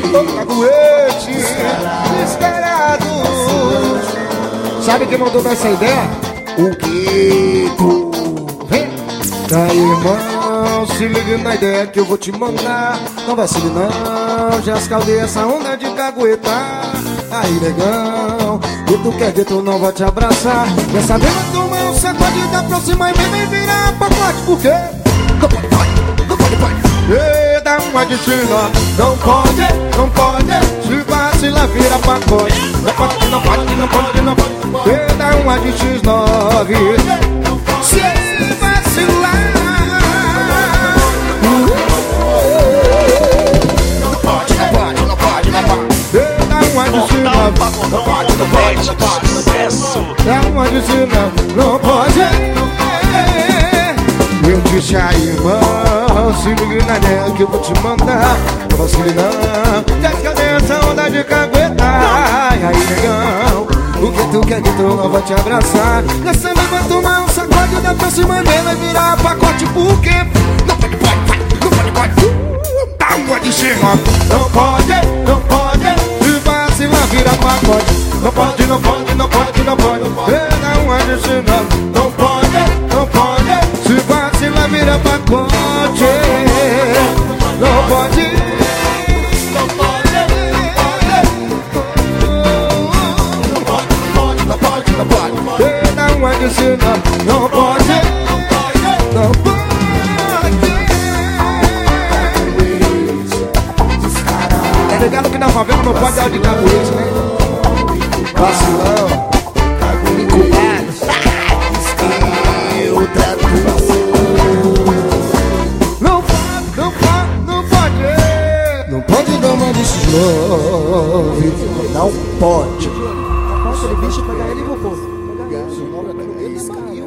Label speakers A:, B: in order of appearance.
A: Ô caguete descarado. Sabe quem mandou essa ideia? O Guido. Vem. Aí, irmão, se liga na ideia que eu vou te mandar. Não vacile não, já escaldei essa onda de cagueta. Aí, negão, e tu quer que tu não vai te abraçar. Quer saber, vai tomar um sacode da próxima e vem virar pacote. Por quê? Não pode, não pode, pode. E dá uma de cima. Não pode, não pode. Se vacila, vira pacote. Não pode, não pode, não pode, não pode. E dá uma de X9. Se vacilar. Não pode, não pode, não pode, não pode. E dá uma de cima. Não pode, não pode, não pode. Dá uma de cima. Não pode. Eu disse aí, irmão, se liga na ideia que eu vou te mandar. Não vacile não, já escaldei essa onda de cagueta. Ai, aí, negão, o que tu quer que tu não vai te abraçar. Nessa vez vai tomar um sacode da próxima vez vai virar pacote. Por quê? Não pode, pode, não pode, pode. Dá uma de cima. Não pode, não pode. Se vacilar vira pacote. Não pode, não pode, não pode, não pode. Dá uma de cima. Não pode, não pode. Se vacila vira pacote. Não pode, não pode, não pode, não pode, não pode. Dá uma de cima. Não pode, não pode. É ligado que na favela não pode dar de cabeça, né? Vacilão, incubado. Eu trato. Não pode, não pode, não pode. Não pode dar uma de X9. Não pode.
B: Aquele bicho pegar ele e vou pôr. Pegar ele.